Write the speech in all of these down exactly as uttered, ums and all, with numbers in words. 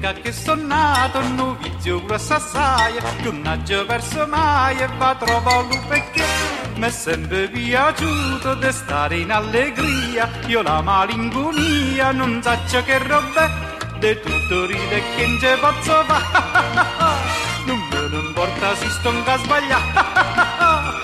domenica che sono nato, un novizio grosso assai, che non c'è perso mai e va trovato perché mi è sempre piaciuto di stare in allegria, io la malinconia non so che roba, di tutto ride che non ce posso fare, non me ne importa se sto a sbagliare.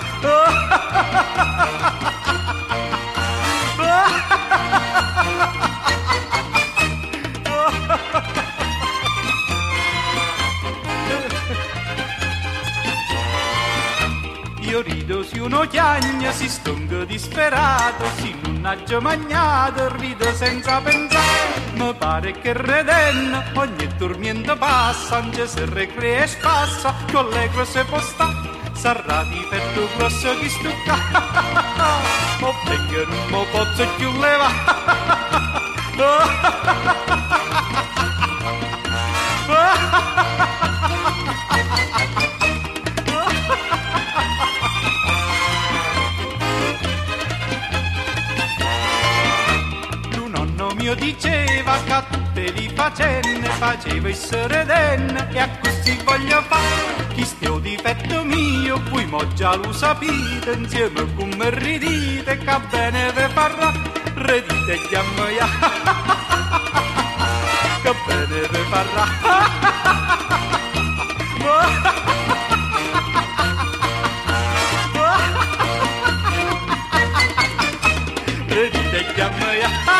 Io rido se uno chiagna, si stonga disperato, se non ha già mangiato, rido senza pensare. Mi pare che redenne, ogni tormento passa, anche se recrea e spassa, con le grosse posta, sarà di petto grosso chi stucca, o perché non mi posso più levare. Mio diceva che a tutte le faccende faceva essere denne e a così voglio fare chi stia difetto mio poi mo già lo sapete insieme con me ridite che bene ve farà ridite e chiamia che bene ve farà ridite e chiamia